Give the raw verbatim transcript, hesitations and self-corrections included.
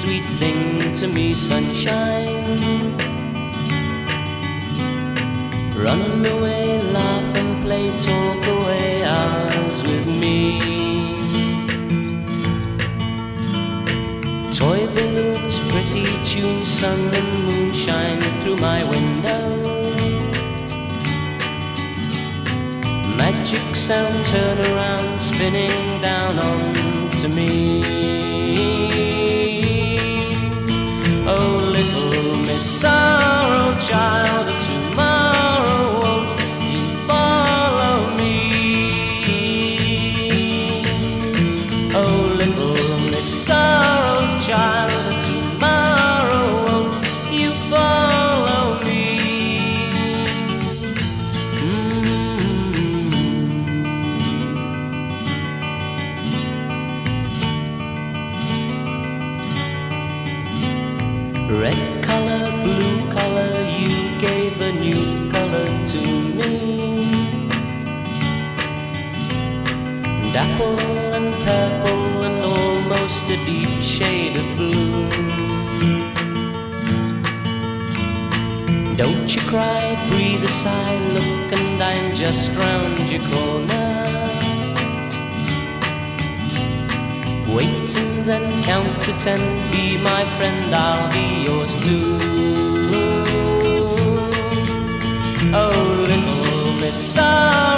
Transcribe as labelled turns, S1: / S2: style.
S1: sweet thing to me, sunshine. Run away, laugh and play, talk away hours with me. Toy balloons, pretty tunes, sun and moon shine through my window. Magic sound, turn around, spinning down onto me. Oh, little Miss Sorrow, child of tomorrow, won't you follow me? Oh, little Miss Sorrow, child of tomorrow, won't you follow me? Red color, blue color, you gave a new color to me. And apple and purple and almost a deep shade of blue. Don't you cry, breathe a sigh, look and I'm just round your corner. Wait and then count to ten, be my friend, I'll be yours too. Oh, little Miss Sorrow,